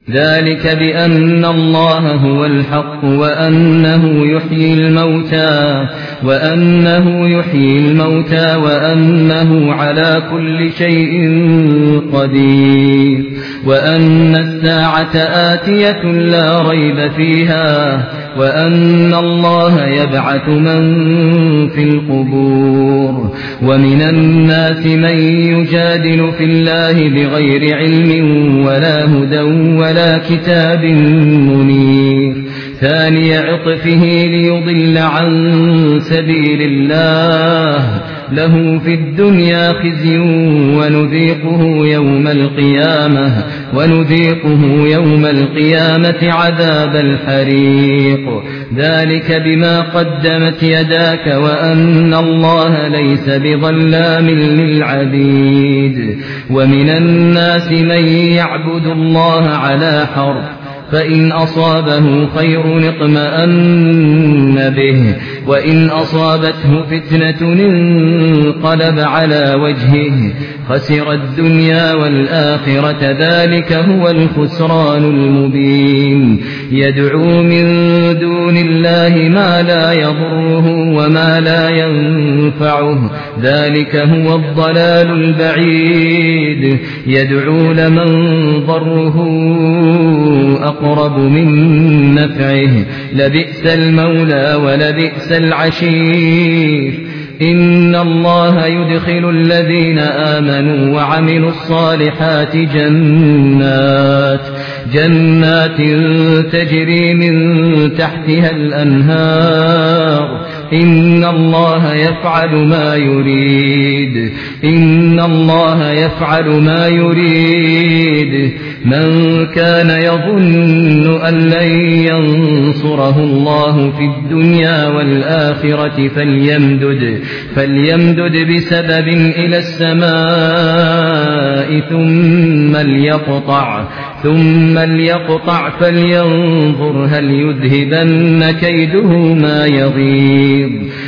ذلك بأن الله هو الحق وأنه يحيي الموتى وأنه على كل شيء قدير وأن الساعة آتية لا ريب فيها وأن الله يبعث من في القبور ومن الناس من يجادل في الله بغير علم ولا هدى ولا كتاب منير ثاني عطفه ليضل عن سبيل الله له في الدنيا خزي ونذيقه يوم القيامة عذاب الحريق ذلك بما قدمت يداك وأن الله ليس بظلام للعبيد ومن الناس من يعبد الله على حرف فإن أصابه خير اطمأن به وإن أصابته فتنة انقلب على وجهه خسر الدنيا والآخرة ذلك هو الخسران المبين يدعو من دون الله ما لا يضره وما لا ينفعه ذلك هو الضلال البعيد يدعو لمن ضره أقرب من نفعه لبئس المولى ولبئس العشير إن الله يدخل الذين آمنوا وعملوا الصالحات جنات تجري من تحتها الأنهار إن الله يفعل ما يريد من كان يظن أن لن ينصره الله في الدنيا والآخرة فليمدد بسبب إلى السماء ثم ليقطع فلينظر هل يذهبن كيده ما يغيظ